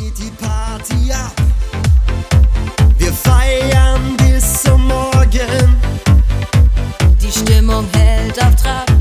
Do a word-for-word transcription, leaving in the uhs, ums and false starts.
geht die Party ab. Wir feiern bis zum Morgen. Die Stimmung hält auf Trab.